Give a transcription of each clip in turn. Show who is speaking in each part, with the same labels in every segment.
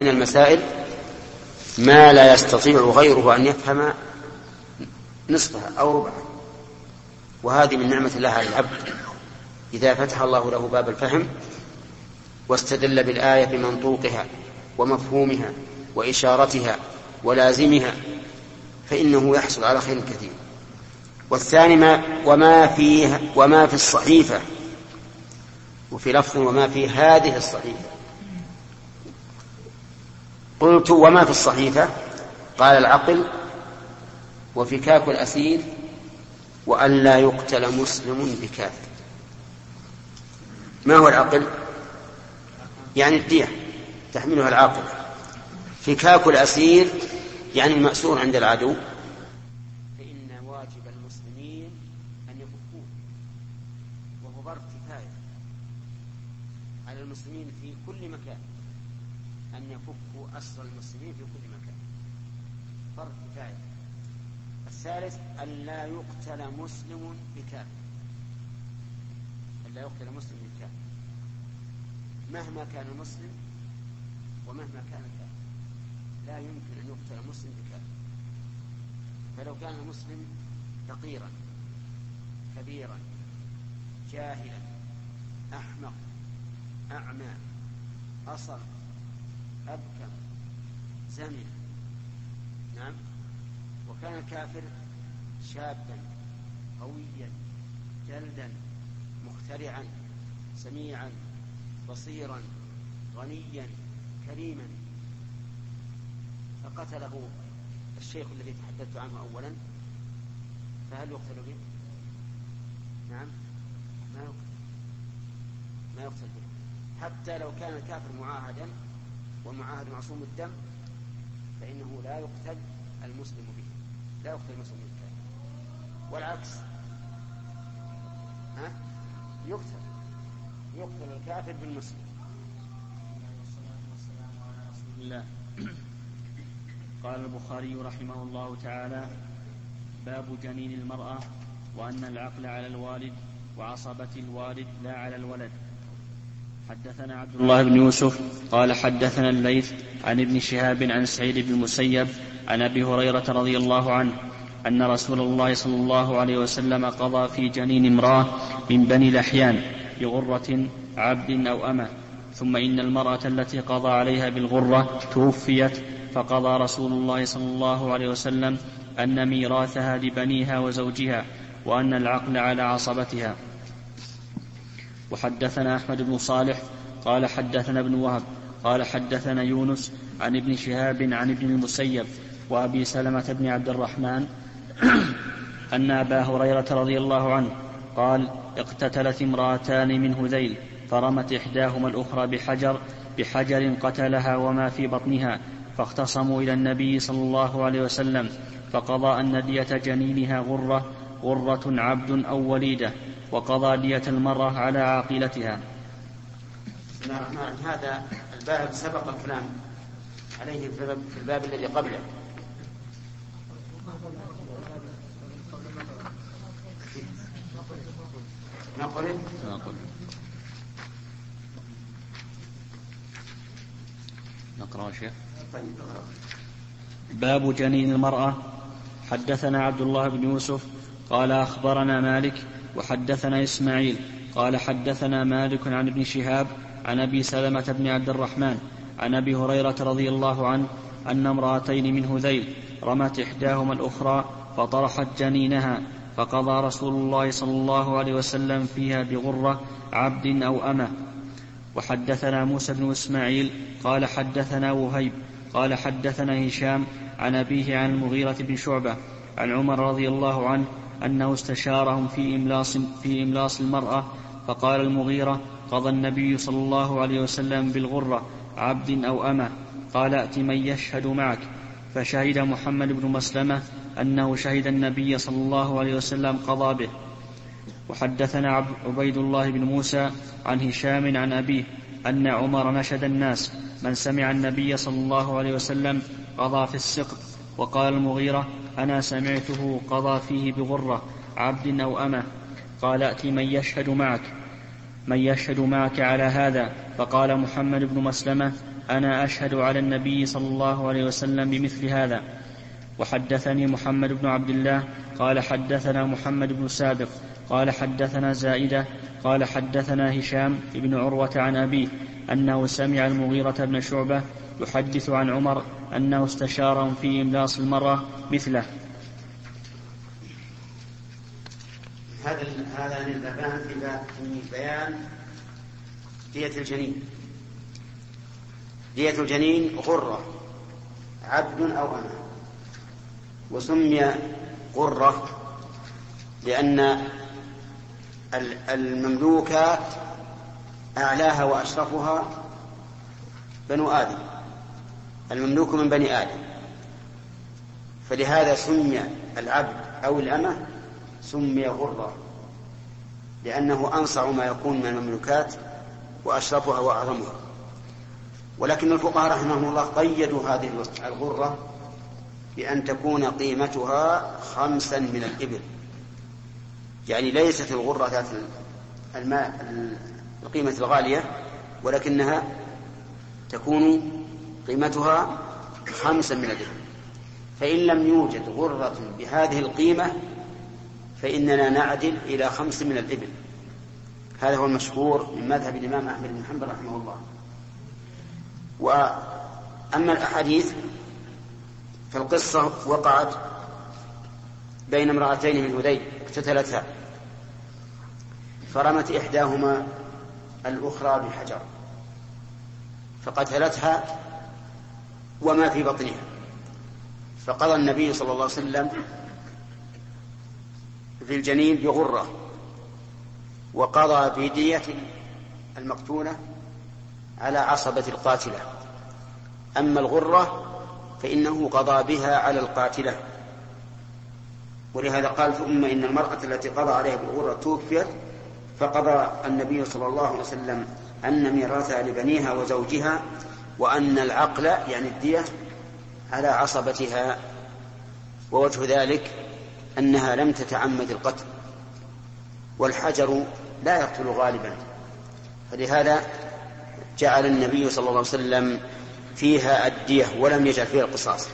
Speaker 1: من المسائل ما لا يستطيع غيره أن يفهم نصفها أو ربعها، وهذه من نعمة الله على العبد إذا فتح الله له باب الفهم واستدل بالآية بمنطوقها ومفهومها وإشارتها ولازمها فإنه يحصل على خير كثير. والثاني وما في الصحيفة، وفي لفظ وما في هذه الصحيفة. قلت وما في الصحيفة؟ قال العقل وفكاك الأسير وأن لا يقتل مسلم بكافر. ما هو العقل؟ يعني الدية تحملها العاقل. فكاك الأسير يعني المأسور عند العدو، فإن واجب المسلمين أن يفكوه، وهو ظرف كفاية على المسلمين في كل مكان أن يفكوا أسر المسلمين في كل مكان، فرض كفاية. الثالث أن لا يقتل مسلم بكافر، أن لا يقتل مسلم بكافر مهما كان المسلم ومهما كان الكافر، لا يمكن أن يقتل مسلم بكافر. فلو كان المسلم فقيرا كبيرا جاهلا أحمق أعمى أصم أبكم زمن، نعم، وكان الكافر شابا قويا جلدا مخترعا سميعا بصيرا غنيا كريما، فقتله الشيخ الذي تحدثت عنه أولا، فهل يقتل به؟ نعم، ما يقتل به، حتى لو كان الكافر معاهدا والمعاهد معصوم الدم فإنه لا يقتل المسلم به، لا يقتل المسلم بالكافر. والعكس يقتل الكافر بالمسلم.
Speaker 2: الله. قال البخاري رحمه الله تعالى: باب جنين المرأة، وأن العقل على الوالد وعصبة الوالد لا على الولد. حدثنا عبد الله بن يوسف قال حدثنا الليث عن ابن شهاب عن سعيد بن المسيب عن أبي هريرة رضي الله عنه أن رسول الله صلى الله عليه وسلم قضى في جنين امرأة من بني لحيان بغرة عبد أو أمة، ثم إن المرأة التي قضى عليها بالغرة توفيت، فقضى رسول الله صلى الله عليه وسلم أن ميراثها لبنيها وزوجها، وأن العقل على عصبتها. وحدثنا أحمد بن صالح قال حدثنا ابن وهب قال حدثنا يونس عن ابن شهاب عن ابن المسيب وأبي سلمة بن عبد الرحمن أن أبا هريرة رضي الله عنه قال: اقتتلت امرأتان من هذيل، فرمت إحداهما الأخرى بحجر قتلها وما في بطنها، فاختصموا إلى النبي صلى الله عليه وسلم، فقضى أن دية جنينها غرة عبد أو وليدة، وقضى دية المرأة على عاقلتها.
Speaker 1: هذا الباب سبق الكلام عليه في الباب الذي قبله.
Speaker 2: نقرأ شيء. باب جنين المرأة. حدثنا عبد الله بن يوسف قال أخبرنا مالك وحدثنا إسماعيل قال حدثنا مالك عن ابن شهاب عن أبي سلمة بن عبد الرحمن عن أبي هريرة رضي الله عنه أن امرأتين من هذيل رمت إحداهما الأخرى فطرحت جنينها، فقضى رسول الله صلى الله عليه وسلم فيها بغرة عبد أو أمة. وحدثنا موسى بن إسماعيل قال حدثنا وهيب قال حدثنا هشام عن أبيه عن المغيرة بن شعبة عن عمر رضي الله عنه أنه استشارهم في إملاص المرأة، فقال المغيرة: قضى النبي صلى الله عليه وسلم بالغرة عبد أو أمة، قال: ائت من يشهد معك. فشهد محمد بن مسلمة أنه شهد النبي صلى الله عليه وسلم قضى به. وحدثنا عبيد الله بن موسى عن هشام عن أبيه أن عمر نشد الناس: من سمع النبي صلى الله عليه وسلم قضى في السقط. وقال المغيرة: أنا سمعته قضى فيه بغرة عبد أو أمة، قال: ائت من يشهد معك على هذا. فقال محمد بن مسلمة: أنا أشهد على النبي صلى الله عليه وسلم بمثل هذا. وحدثني محمد بن عبد الله قال حدثنا محمد بن سابق قال حدثنا زائدة قال حدثنا هشام بن عروة عن أبيه أنه سمع المغيرة بن شعبة يحدث عن عمر أنه استشارهم في إملاص المرأة مثله.
Speaker 1: هذا البابان في بيان دية الجنين. دية الجنين غرة، عبد أو أمة. وسمي غرة لأن المملوكات أعلاها وأشرفها بنو آدم، المملوك من بني آدم، فلهذا سمي العبد أو الأمة سمي غرة، لأنه أنصع ما يكون من المملوكات وأشرفها وأعظمها. ولكن الفقهاء رحمهم الله قيدوا هذه الغرة بأن تكون قيمتها 5 من الإبل، يعني ليست الغرة ذات القيمة الغالية، ولكنها تكون قيمتها 5 من الإبل. فإن لم يوجد غرة بهذه القيمة فإننا نعدل إلى 5 من الإبل. هذا هو المشهور من مذهب الإمام أحمد بن حنبل رحمه الله. وأما الأحاديث فالقصة وقعت بين امرأتين من هذيل اقتتلتا، فرمت إحداهما الأخرى بحجر فقتلتها وما في بطنها، فقضى النبي صلى الله عليه وسلم في الجنين بغرة، وقضى بدية المقتولة على عصبة القاتلة. أما الغرة فإنه قضى بها على القاتلة. ولهذا قال ثم إن المرأة التي قضى عليها بالغرة توفيت، فقضى النبي صلى الله عليه وسلم أن ميراثها لبنيها وزوجها، وأن العقل يعني الدية على عصبتها. ووجه ذلك أنها لم تتعمد القتل، والحجر لا يقتل غالبا، فلهذا جعل النبي صلى الله عليه وسلم فيها الدية ولم يجعل فيها القصاص.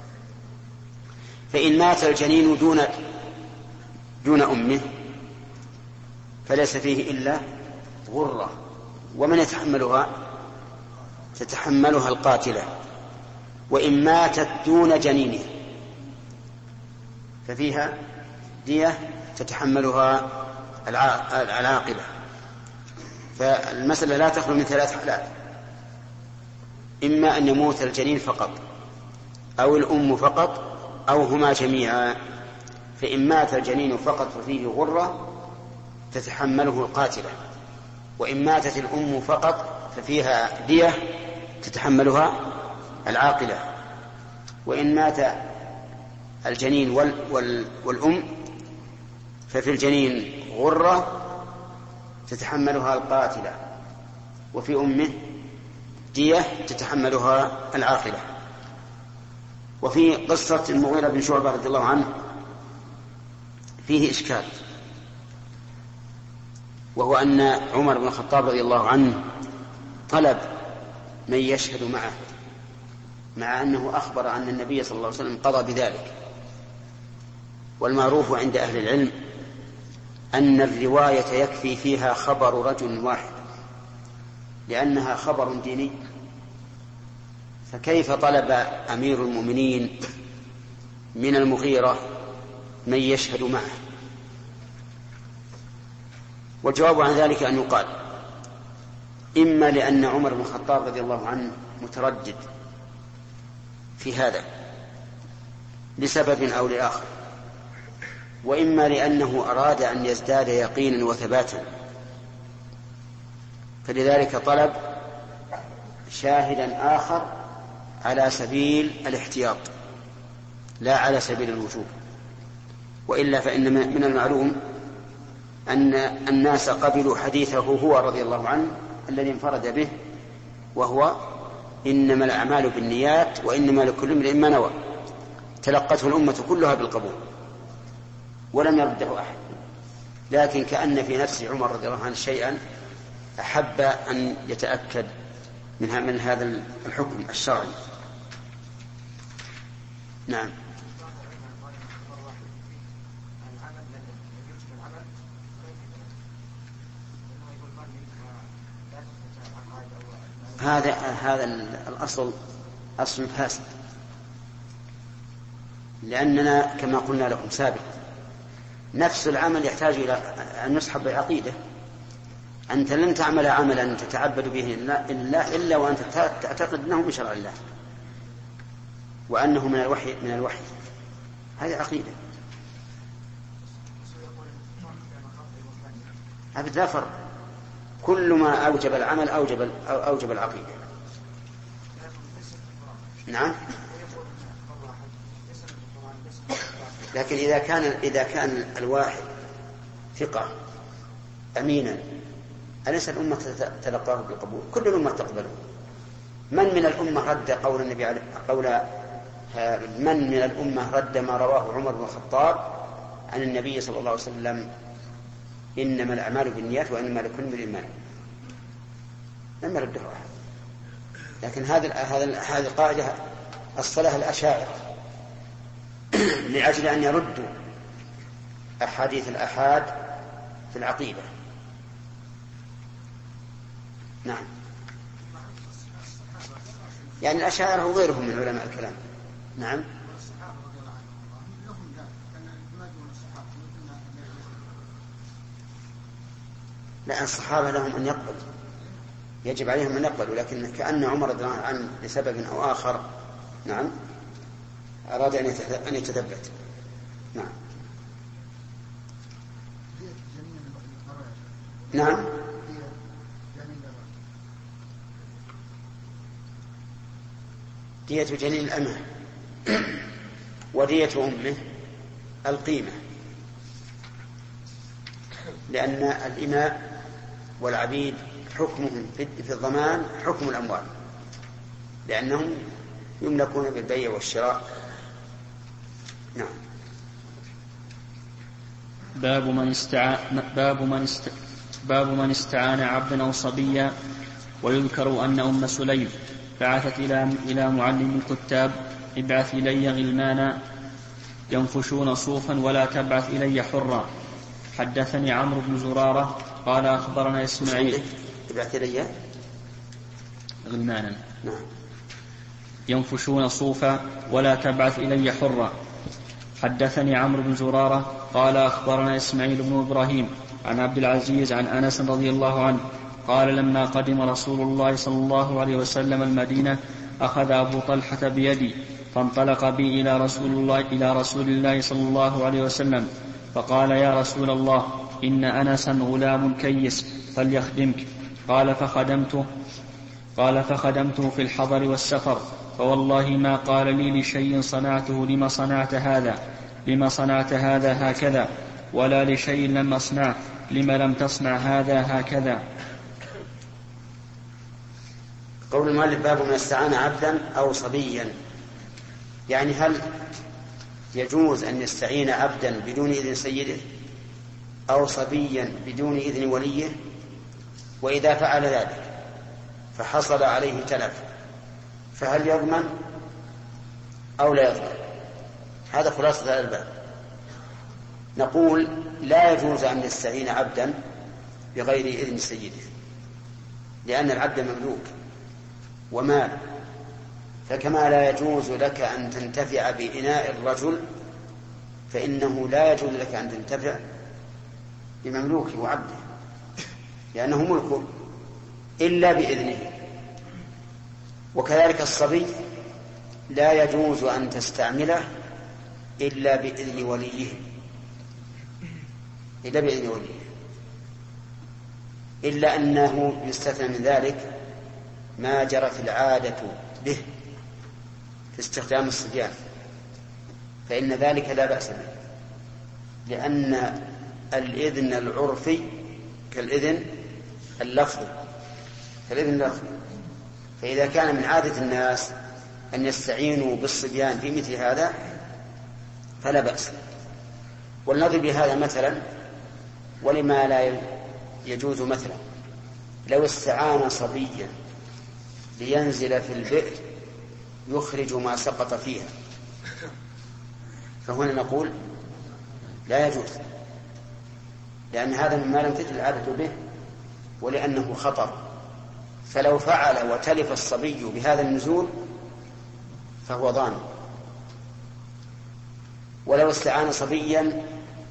Speaker 1: فإن مات الجنين دون أمه فليس فيه إلا غرة، ومن يتحملها؟ تتحملها القاتلة. وإن ماتت دون جنينه ففيها دية تتحملها العاقلة. فالمسألة لا تخلو من 3 حالات: إما أن يموت الجنين فقط، أو الأم فقط، أو هما جميعا. فإن مات الجنين فقط ففيه غرة تتحمله القاتلة، وإن ماتت الأم فقط ففيها دية تتحملها العاقلة، وإن مات الجنين والأم ففي الجنين غرة تتحملها القاتلة، وفي أمه دية تتحملها العاقلة. وفي قصة المغيرة بن شعبة رضي الله عنه فيه إشكال، وهو أن عمر بن الخطاب رضي الله عنه طلب من يشهد معه، مع أنه أخبر أن النبي صلى الله عليه وسلم قضى بذلك. والمعروف عند أهل العلم أن الرواية يكفي فيها خبر رجل واحد، لأنها خبر ديني. فكيف طلب أمير المؤمنين من المغيرة من يشهد معه؟ والجواب عن ذلك أن يقال: إما لأن عمر بن الخطاب رضي الله عنه متردد في هذا لسبب أو لآخر، وإما لأنه أراد أن يزداد يقينا وثباتا، فلذلك طلب شاهدا آخر على سبيل الاحتياط لا على سبيل الوجوب. وإلا فإن من المعلوم أن الناس قبلوا حديثه هو رضي الله عنه الذي انفرد به، وهو إنما الأعمال بالنيات وإنما لكل امرئ ما نوى. تلقته الأمة كلها بالقبول ولم يرده أحد، لكن كأن في نفس عمر رضي الله عنه شيئا أحب أن يتأكد من هذا الحكم الشرعي. نعم. هذا الأصل أصل فاسد، لأننا كما قلنا لكم سابقا نفس العمل يحتاج إلى أن يصحب بعقيدة. أنت لن تعمل عملا تتعبد به إلا وأنت تعتقد أنه من شرع الله وأنه من الوحي. هذه عقيدة. أبدا فرق، كل ما أوجب العمل أوجب العقيدة. نعم. لكن إذا كان الواحد ثقة أمينا أليس الأمة تلقاه بالقبول؟ كل الأمة تقبله. من من الأمة رد قول النبي من من الأمة رد ما رواه عمر بن الخطاب عن النبي صلى الله عليه وسلم إنما الأعمال بالنيات وإنما لكل امرئ ما نوى؟ لم يرده أحد. لكن هذه قاعدة الصلاة الأشاعرة لأجل أن يردوا أحاديث الآحاد في العقيدة. نعم. يعني الأشاعرة وغيرهم من علماء الكلام. نعم. لا، الصحابة لهم أن يقبل، يجب عليهم أن يقبلوا، لكن كأن عمر رضي الله عنه لسبب أو آخر نعم أراد أن يتثبت. نعم. نعم. دية جنين الأمة ودية أمه القيمة، لأن الإماء والعبيد حكمهم في الضمان حكم الأموال، لأنهم يملكون بالبيع والشراء. نعم.
Speaker 2: باب من استعان عبدا أو صبيا. ويذكر أن أم سليم بعثت إلى معلم الكتاب ابعث إلي غلمانا ينفشون صوفا ولا تبعث إلي حرا. حدثني عمرو بن زرارة قال أخبرنا إسماعيل.
Speaker 1: ابعث إلي
Speaker 2: غلمانا ينفشون صوفا ولا تبعث إلي حرا. حدثني عمرو بن زرارة قال أخبرنا إسماعيل بن إبراهيم عن عبد العزيز عن أنس رضي الله عنه قال لما قدم رسول الله صلى الله عليه وسلم المدينة أخذ أبو طلحة بيدي فانطلق بي إلى رسول الله صلى الله عليه وسلم فقال يا رسول الله إن أنسا غلام كيس فليخدمك. قال فخدمته في الحضر والسفر فوالله ما قال لي لشيء صنعته لما صنعت هذا هكذا ولا لشيء لم أصنعه لما لم تصنع هذا هكذا.
Speaker 1: قول المؤلف باب من استعان عبدا أو صبيا، يعني هل يجوز أن يستعين عبدا بدون إذن سيده أو صبيا بدون إذن وليه؟ وإذا فعل ذلك فحصل عليه تلف فهل يضمن أو لا يضمن؟ هذا خلاصة هذا الباب. نقول لا يجوز أن يستعين عبدا بغير إذن سيده، لأن العبد مملوك ومال، فكما لا يجوز لك أن تنتفع بإناء الرجل فإنه لا يجوز لك أن تنتفع بمملوكه وعبده، لأنه ملك إلا بإذنه. وكذلك الصبي لا يجوز أن تستعمله إلا بإذن وليه، إلا أنه يستثنى من ذلك ما جرت العادة به في استخدام الصبيان، فإن ذلك لا بأس به، لأن الإذن العرفي كالإذن اللفظي، فإذا كان من عادة الناس أن يستعينوا بالصبيان في مثل هذا فلا بأس. ولنضرب بهذا مثلا ولما لا يجوز مثلا، لو استعان صبيا لينزل في البئر يخرج ما سقط فيها، فهنا نقول لا يجوز، لأن هذا مما لم تجد العادة به ولأنه خطر، فلو فعل وتلف الصبي بهذا النزول فهو ضامن. ولو استعان صبيا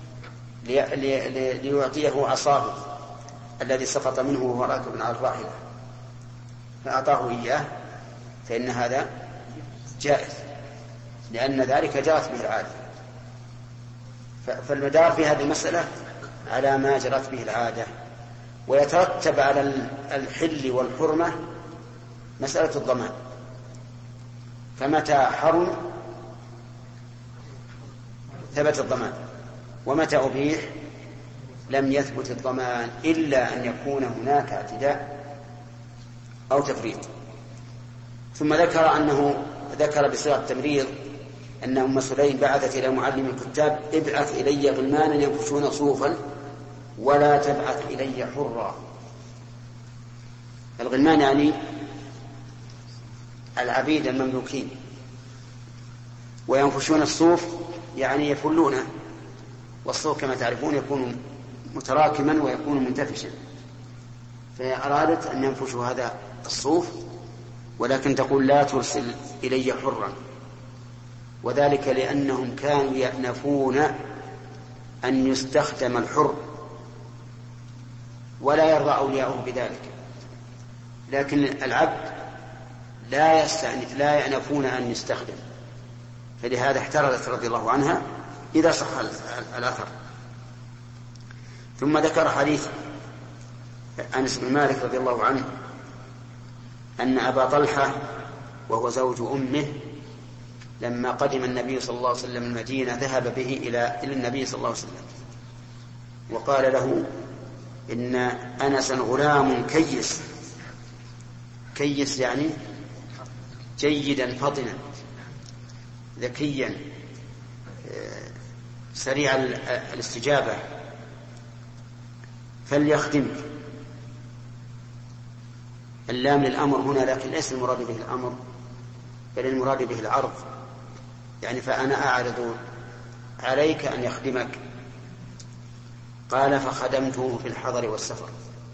Speaker 1: ليعطيه عصاه الذي سقط منه وهو راكب على الراحلة فأعطاه إياه فإن هذا جائز، لأن ذلك جرت به العادة. فالمدار في هذه المسألة على ما جرت به العادة، ويترتب على الحل والحرمة مسألة الضمان، فمتى حرم ثبت الضمان، ومتى أبيح لم يثبت الضمان إلا أن يكون هناك اعتداء أو تفريط. ثم ذكر بصيغة التمريض أن أم سليم بعثت إلى معلم الكتاب: ابعث إلي غلمانا ينفشون صوفا ولا تبعث إلي حرا. الغلمان يعني العبيد المملوكين، وينفشون الصوف يعني يفلونه، والصوف كما تعرفون يكون متراكما ويكون منتفشا، فأرادت أن ينفشوا هذا الصوف، ولكن تقول لا ترسل إلي حرا، وذلك لأنهم كانوا يأنفون أن يستخدم الحر ولا يرضى أولياؤه بذلك، لكن العبد لا يأنفون أن يستخدم، فلهذا احترزت رضي الله عنها إذا صح الأثر. ثم ذكر حديث أنس بن مالك رضي الله عنه أن أبا طلحة وهو زوج أمه لما قدم النبي صلى الله عليه وسلم المدينة ذهب به إلى النبي صلى الله عليه وسلم وقال له: إن أنسا غلام كيس يعني جيدا فطنا ذكيا سريع الاستجابة، فليخدمك. اللام للأمر هنا، لكن ليس المراد به الأمر بل المراد به العرض، يعني فأنا أعرض عليك أن يخدمك. قال: فخدمته في الحضر والسفر.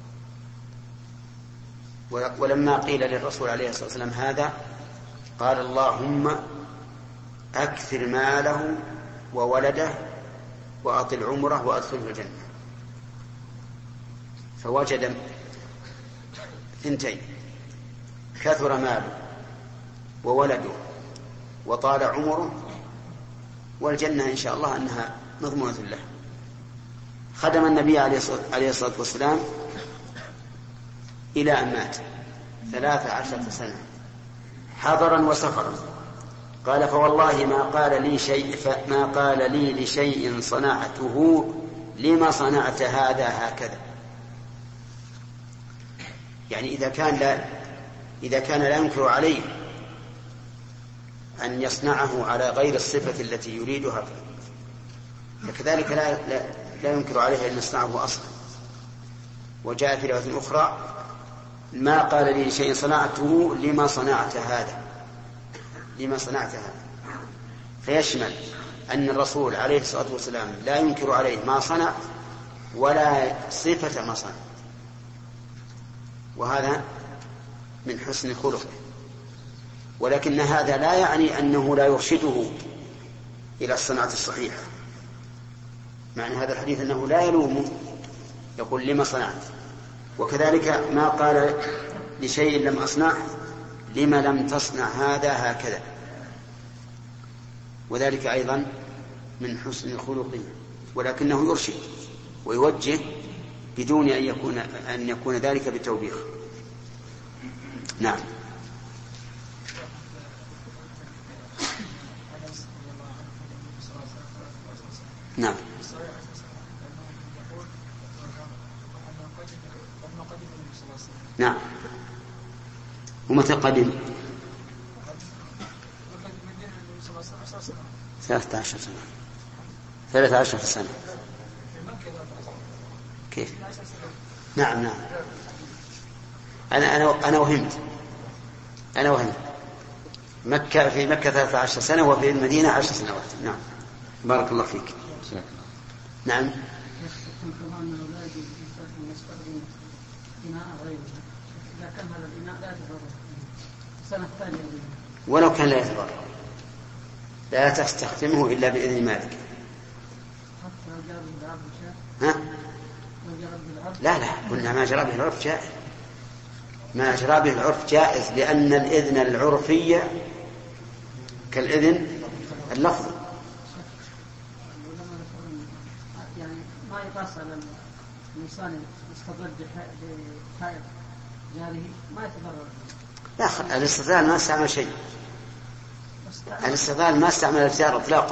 Speaker 1: ولما قيل للرسول عليه الصلاة والسلام هذا قال: اللهم أكثر ماله وولده وأطل عمره وأدخله الجنة. فوجد ثنتين: كثر ماله وولده وطال عمره، والجنة إن شاء الله أنها مضمونة له. خدم النبي عليه الصلاة والسلام إلى أن مات 13 سنة حضرا وسفرا. قال: فوالله ما قال لي لشيء صنعته لما صنعت هذا هكذا. يعني إذا كان لا ينكر عليه أن يصنعه على غير الصفة التي يريدها، فكذلك لا ينكر عليه أن يصنعه أصلا. وجاء في رواية أخرى: ما قال لي شيء صنعته لما صنعت هذا. فيشمل أن الرسول عليه الصلاة والسلام لا ينكر عليه ما صنع ولا صفة ما صنع، وهذا من حسن خلقه. ولكن هذا لا يعني أنه لا يرشده إلى الصناعة الصحيحة. معنى هذا الحديث أنه لا يلومه، يقول: لما صنعت. وكذلك ما قال لشيء لم أصنعه لما لم تصنع هذا هكذا، وذلك أيضا من حسن خلقه، ولكنه يرشد ويوجه بدون أن يكون ذلك بتوبيخ. نعم. نعم. نعم. ومتى قدم؟ 13 سنة. 13 سنة. كيف؟ نعم. أنا وهمت. أنا وهنا مكة، في مكة 13 سنة وفي المدينة 10 سنوات. نعم بارك الله فيك. نعم ولو كان لا يتضرر لا تستخدمه إلا بإذن مالك. ها؟ لا قلنا ما جرى به العرف جائز، ما جرى به العرف جائز، لأن الإذن العرفي كالإذن اللفظي.
Speaker 3: يعني ما يقاس على الإنسان يستضر بحائط جاره ما يتضرر.
Speaker 1: لا الاستضلال ما استعمل شيء، الاستضلال ما استعمل الجار اطلاقا.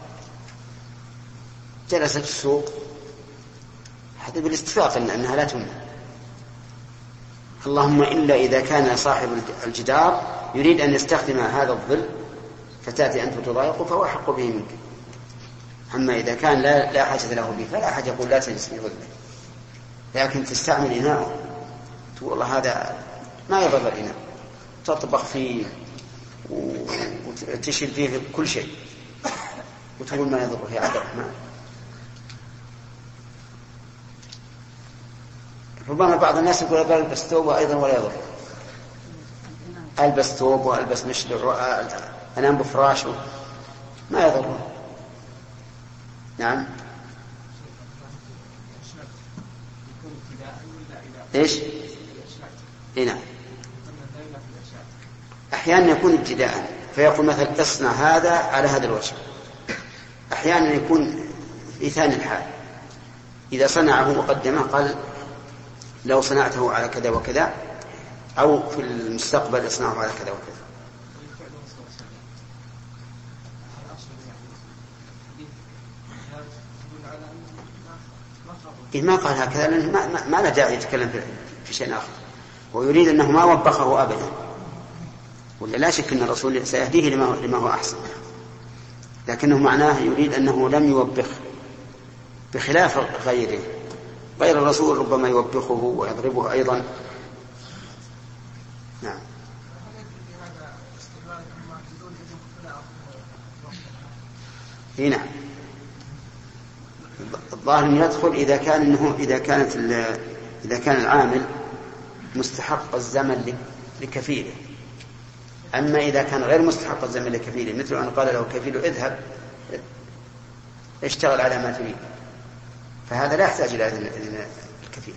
Speaker 1: جلست في السوق هذا بالاتفاق انها لا تمنع، اللهم الا اذا كان صاحب الجدار يريد ان يستخدم هذا الظل فتاتي انت تضايقه فهو احق به منك. اما اذا كان لا حاجه له به فلا احد يقول لا تجلس في ظله، لكن تستعمل اناء تقول والله هذا ما يضر الاناء، تطبخ فيه وتشيل فيه كل شيء وتقول ما يضره يا عبد الرحمن. ربما بعض الناس يقول ألبس ثوب أيضا ولا يضر، ألبس ثوب وألبس مشلع أنام بفراشه ما يضر. نعم إيش؟ نعم أحيانا يكون ابتداء فيقول مثلا اصنع هذا على هذا الوجه، أحيانا يكون في ثاني الحال إذا صنعه وقدمه قال لو صنعته على كذا وكذا، أو في المستقبل اصنعه على كذا وكذا. إذا ما قال هكذا لأنه ما له داعي يتكلم في شيء آخر، ويريد أنه ما وبخه أبدا، ولا لا شك أن الرسول سيهديه لما هو أحسن، لكنه معناه يريد أنه لم يوبخ، بخلاف غيره. غير الرسول ربما يوبخه ويضربه أيضا. نعم هنا الظاهر يدخل إذا كان العامل مستحق الزمن لكفيله. أما إذا كان غير مستحق الزمن لكفيله، مثل أن قال له كفيله اذهب اشتغل على ما تريد، فهذا لا يحتاج إلى إذن الكفيل.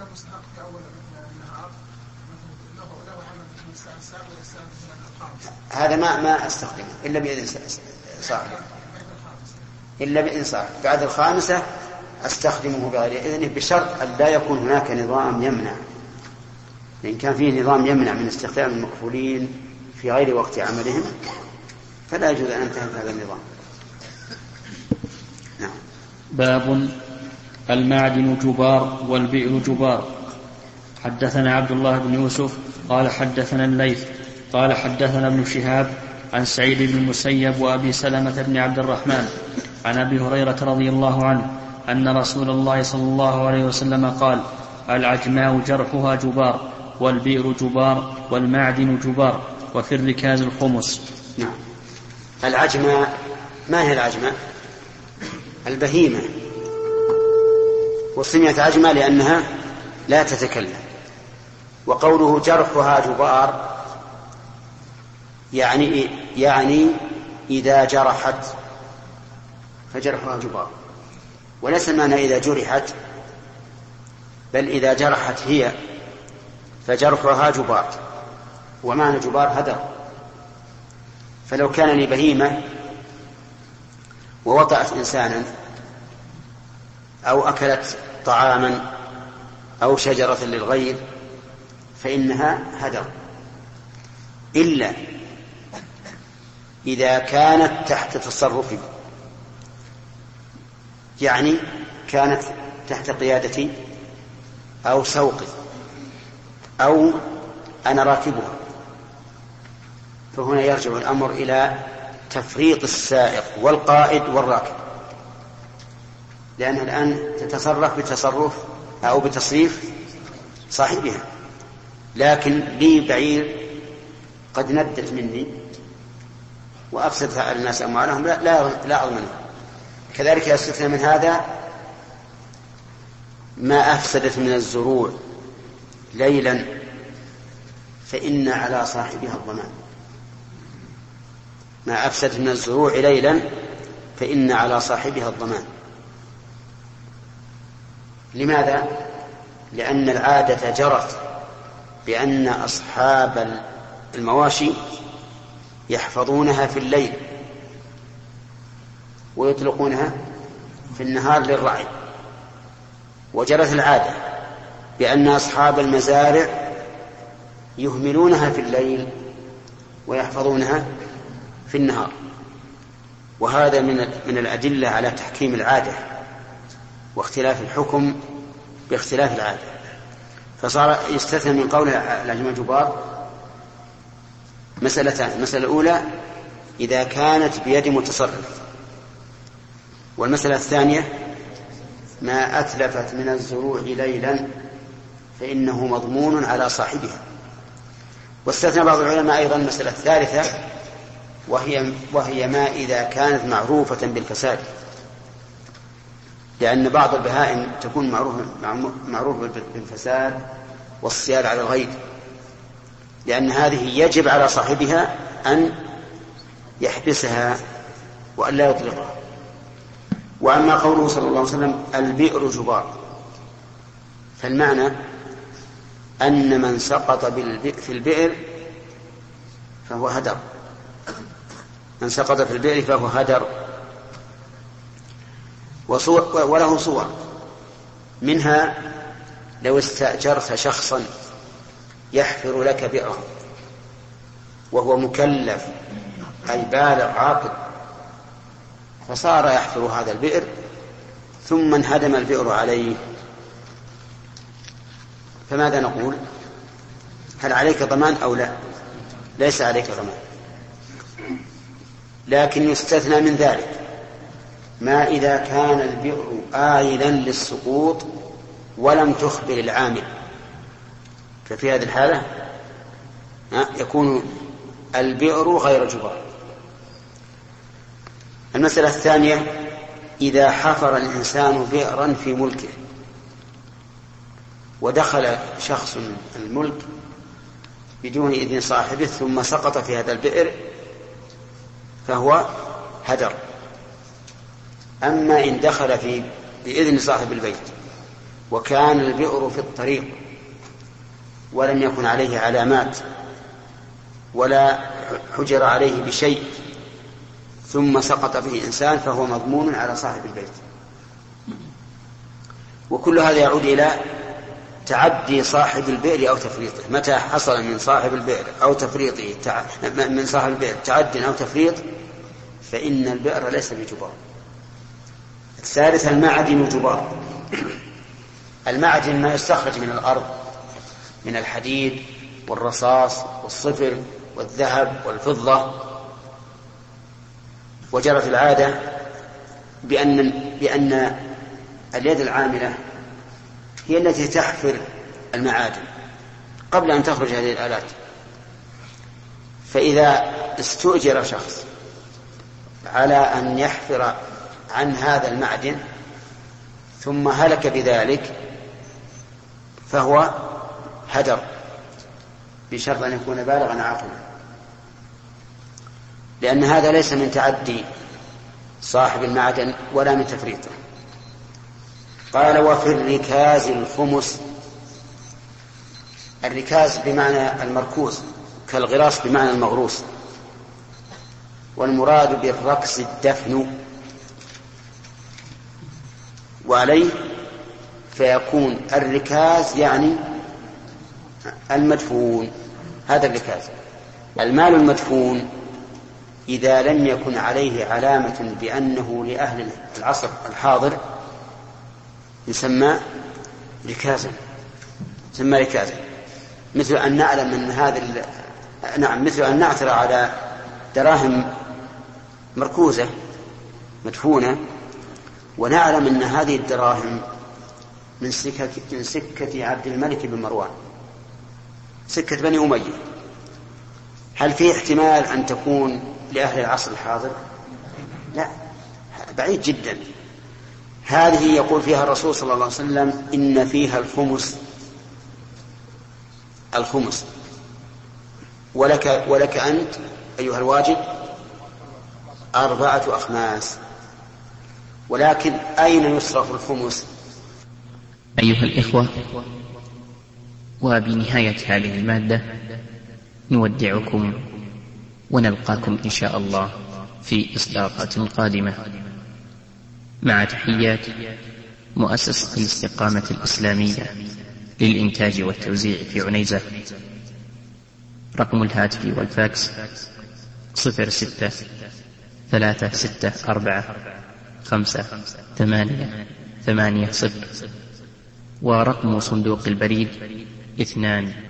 Speaker 1: هذا ما أستخدمه إلا بإذن صاحبه، إلا بإذن صاحبه. بعد الخامسة أستخدمه بغير إذنه بشرط أن لا يكون هناك نظام يمنع، لأن كان فيه نظام يمنع من استخدام المكفولين في غير وقت عملهم فلا يجوز أن ينتهي هذا النظام. نعم.
Speaker 2: باب المعدن جبار والبئر جبار. حدثنا عبد الله بن يوسف قال حدثنا الليث قال حدثنا ابن شهاب عن سعيد بن المسيب وأبي سلمة بن عبد الرحمن عن أبي هريرة رضي الله عنه أن رسول الله صلى الله عليه وسلم قال: العجماء جرحها جبار والبئر جبار والمعدن جبار وفي الركاز الخمس.
Speaker 1: نعم. العجماء ما هي العجماء؟ البهيمة، وسميت عجمة لأنها لا تتكلم. وقوله جرحها جبار يعني إذا جرحت فجرحها جبار، وليس معنى إذا جرحت، بل إذا جرحت هي فجرحها جبار، ومعنى جبار هدر. فلو كان لي بهيمة ووطأت إنسانا أو أكلت طعاما أو شجرة للغير فإنها هدر، إلا إذا كانت تحت تصرفي، يعني كانت تحت قيادتي أو سوقي أو أنا راكبها، فهنا يرجع الأمر إلى تفريط السائق والقائد والراكب، لأنها الآن تتصرف بتصرف أو بتصريف صاحبها. لكن لي بعير قد ندت مني وأفسدت على الناس أموالهم لا أضمنها. كذلك يستثنى من هذا ما أفسدت من الزروع ليلا فإن على صاحبها الضمان. ما أفسدت من الزروع ليلا فإن على صاحبها الضمان. لماذا؟ لأن العادة جرت بأن أصحاب المواشي يحفظونها في الليل ويطلقونها في النهار للرعي، وجرت العادة بأن أصحاب المزارع يهملونها في الليل ويحفظونها في النهار. وهذا من الأدلة على تحكيم العادة واختلاف الحكم باختلاف العادة. فصار يستثنى من قول العجم الجبار مسألتان: المسألة الأولى إذا كانت بيد متصرف، والمسألة الثانية ما أتلفت من الزروع ليلا فإنه مضمون على صاحبها. واستثنى بعض العلماء أيضا المسألة الثالثة وهي ما إذا كانت معروفة بالفساد، لأن بعض البهائم تكون معروفة بالفساد والصياد على الغير، لأن هذه يجب على صاحبها أن يحبسها وأن لا يطلقها. وأما قوله صلى الله عليه وسلم البئر جبار، فالمعنى أن من سقط في البئر فهو هدر، من سقط في البئر فهو هدر. وله صور، منها لو استأجرت شخصا يحفر لك بئرا وهو مكلف أي بالغ عاقل، فصار يحفر هذا البئر ثم انهدم البئر عليه، فماذا نقول؟ هل عليك ضمان أو لا؟ ليس عليك ضمان، لكن يستثنى من ذلك ما إذا كان البئر آيلا للسقوط ولم تخبر العامل، ففي هذه الحالة يكون البئر غير جبار. المسألة الثانية إذا حفر الإنسان بئرا في ملكه ودخل شخص الملك بدون إذن صاحبه ثم سقط في هذا البئر فهو هدر. أما إن دخل بإذن صاحب البيت وكان البئر في الطريق ولم يكن عليه علامات ولا حجر عليه بشيء ثم سقط فيه إنسان فهو مضمون على صاحب البيت. وكل هذا يعود إلى تعدي صاحب البئر أو تفريطه. متى حصل من صاحب البئر أو تفريطه من صاحب البئر تعد أو تفريط فإن البئر ليس بجبار. الثالث المعدن جبار. المعدن ما يستخرج من الأرض من الحديد والرصاص والصفر والذهب والفضة. وجرت العادة بأن اليد العاملة هي التي تحفر المعادن قبل أن تخرج هذه الآلات. فإذا استؤجر شخص على أن يحفر عن هذا المعدن ثم هلك بذلك فهو هدر بشرط أن يكون بالغا عاقلا، لأن هذا ليس من تعدي صاحب المعدن ولا من تفريطه. قال وفي الركاز الخمس. الركاز بمعنى المركوز كالغراس بمعنى المغروس، والمراد بالركز الدفن، وعليه فيكون الركاز يعني المدفون. هذا الركاز المال المدفون إذا لم يكن عليه علامة بأنه لأهل العصر الحاضر يسمى ركازا، مثل أن نعلم أن مثل أن نعثر على دراهم مركوزة مدفونة ونعلم أن هذه الدراهم من سكة عبد الملك بن مروان، سكة بني أمية. هل في احتمال أن تكون لأهل العصر الحاضر؟ لا، بعيد جدا. هذه يقول فيها الرسول صلى الله عليه وسلم إن فيها الخمس ولك أنت أيها الواجب 4 أخماس. ولكن أين يصرف الخمس؟
Speaker 4: أيها الإخوة، وبنهاية هذه المادة نودعكم ونلقاكم إن شاء الله في إصدارات قادمة، مع تحيات مؤسسة الاستقامة الإسلامية للإنتاج والتوزيع في عنيزة. رقم الهاتف والفاكس 06-364-5-8-8-0، ورقم صندوق البريد 2